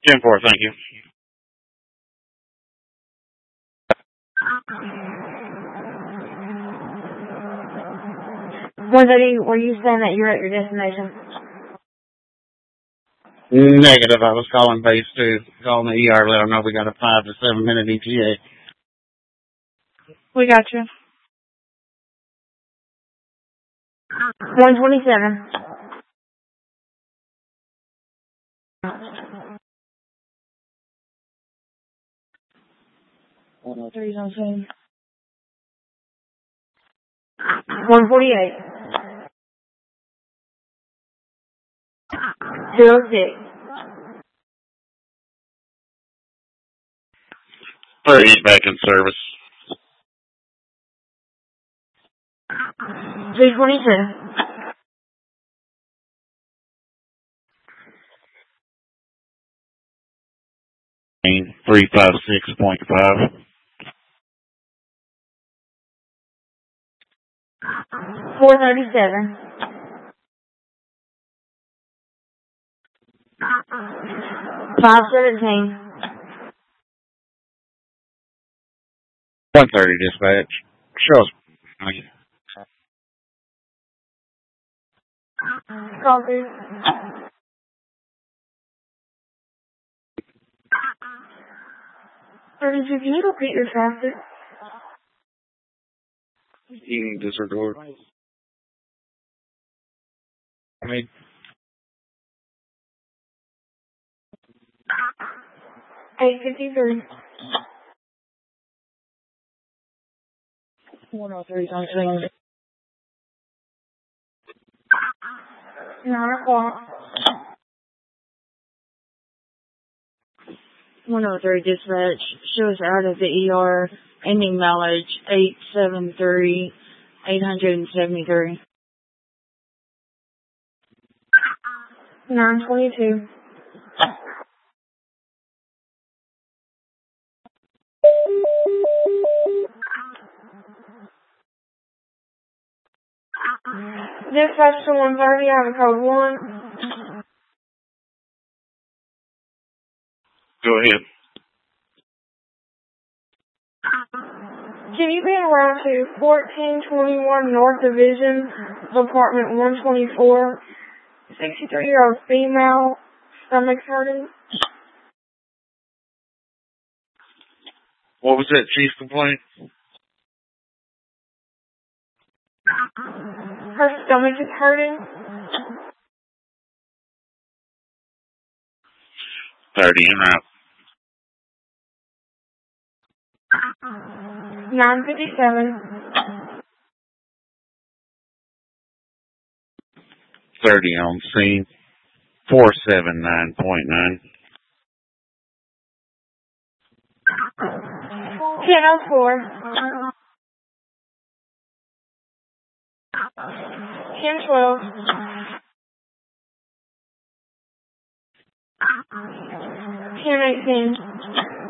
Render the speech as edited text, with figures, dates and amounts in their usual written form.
10-4, thank you. 130, were you saying that you're at your destination? Negative. I was calling base 2, calling the ER, let them know we got a 5 to 7 minute ETA. We got you. 127. Hold 3's on scene. 148. 206. 38 back in service. 322. 356.5. 437. 517. 130 dispatch. Show us. Copy. 32, can you repeat your traffic? Eating disorder. I mean, 853. 103's on scene. 9 o'clock. 103 dispatch. Show us out of the ER. Ending mileage 873, 873. 922. 'Dispatch to 130, I have a code 1. go ahead. Can you be around to 1421 North Division, Department 124, 63-year-old female, stomach hurting? What was that chief complaint? Her stomach is hurting. 30 en route. 957. 30 on scene. 479.9. 1004. 1012. 1018.